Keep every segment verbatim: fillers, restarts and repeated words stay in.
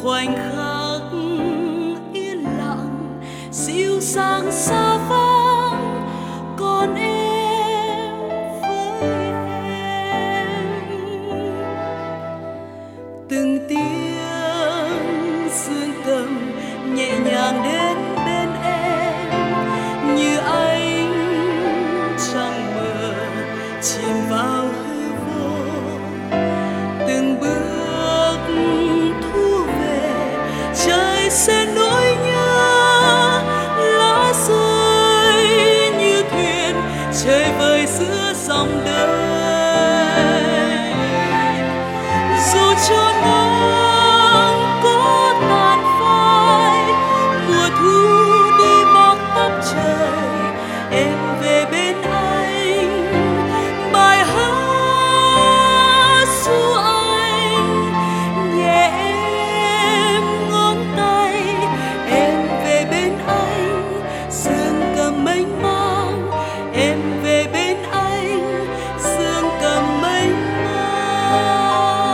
khoảnh khắc yên lặng dịu dàng xa vắng còn em với em. Từng tiếng dương cầm nhẹ nhàng đến bên em như ánh trăng mờ chìm vào hư vô. Từng bước thu về trời sẽ nỗi nhớ, lá rơi như thuyền chơi vơi giữa dòng đời. Dù cho nắng có tàn phai, mùa thu đi bọc tóc trời, em về bên anh. Bài hát ru anh nhẹ em ngón tay, em về bên anh. Dương cầm mênh mang, em về bên anh. Dương cầm mênh mang.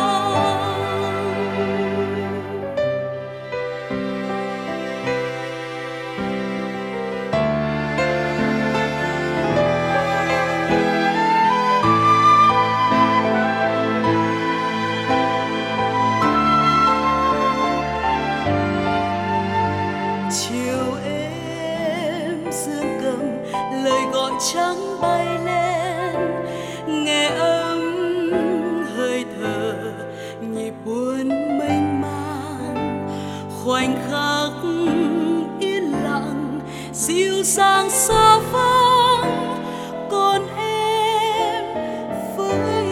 Chiều em dương cầm lời gọi trắng bay lên, nghe ấm hơi thở nhịp buồn mênh mang. Khoảnh khắc yên lặng dịu dàng xa vắng còn em với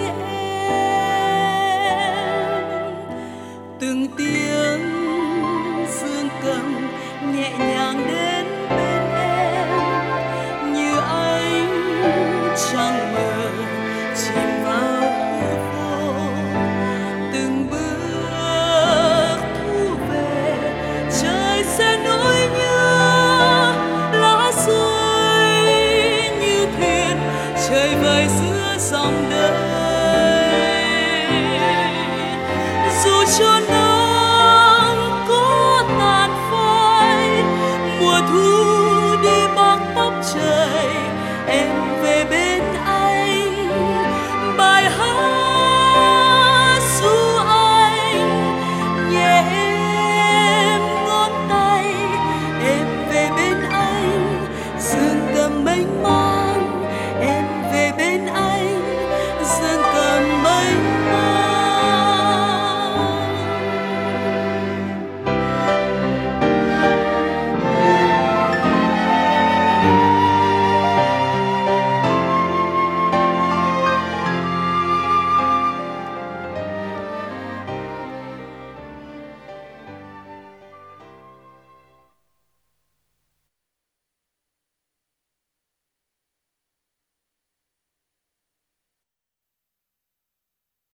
em. Từng tiếng dương cầm nhẹ nhàng đến bên em như ánh trăng mờ chìm vào hư vô. Từng bước thu về trời sẽ nỗi nhớ, lá rơi như thuyền chơi vơi giữa dòng đời. Dù cho